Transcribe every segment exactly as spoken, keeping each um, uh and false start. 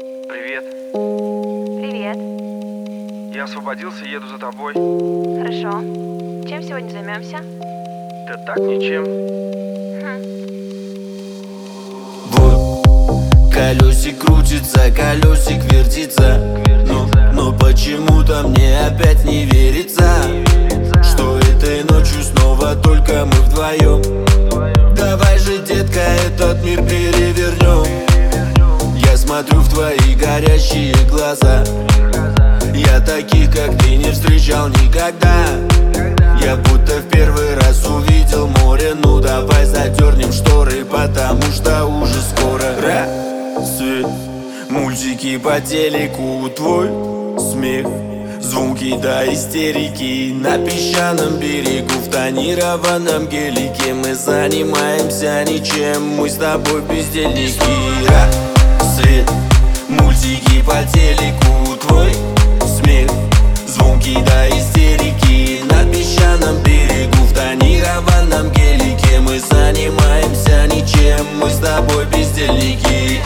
Привет. Привет. Я освободился, еду за тобой. Хорошо. Чем сегодня займемся? Да так, ничем. Вот колесик крутится, колесик вертится, но, но почему-то мне опять не верится, что этой ночью снова только мы вдвоем. Давай же, детка, этот мир перевернем. Я смотрю в твои горящие глаза. Я таких, как ты, не встречал никогда. Я будто в первый раз увидел море. Ну давай задернем шторы, потому что уже скоро рассвет. Мультики по телеку, твой смех, звуки до истерики. На песчаном берегу, в тонированном гелике мы занимаемся ничем, мы с тобой бездельники. Рассвет, мультики по телеку, твой смех, звуки до истерики. На песчаном берегу, в тонированном гелике мы занимаемся ничем, мы с тобой бездельники.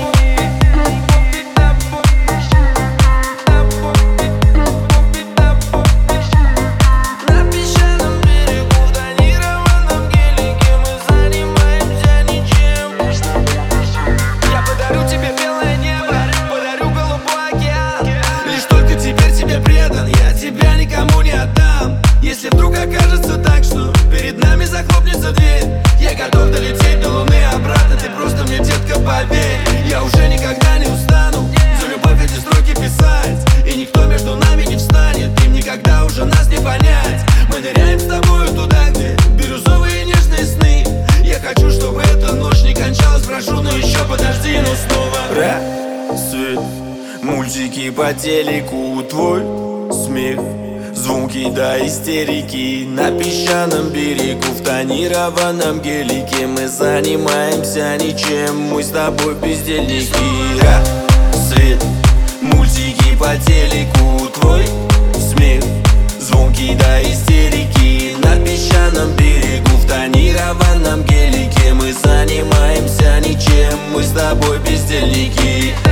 Если вдруг окажется так, что перед нами захлопнется дверь, я готов долететь до луны обратно. Ты просто мне, детка, поверь. Я уже никогда не устану за любовь эти строки писать, и никто между нами не встанет, им никогда уже нас не понять. Мы ныряем с тобою туда, где бирюзовые нежные сны. Я хочу, чтобы эта ночь не кончалась, прошу, но еще подожди, но снова рассвет, мультики по телеку, твой смех, звуки до истерики. На песчаном берегу, в тонированном гелике мы занимаемся ничем, мы с тобой бездельники. Рассвет, мультики по телеку, твой смех, звуки до истерики. На песчаном берегу, в тонированном гелике мы занимаемся ничем, мы с тобой бездельники.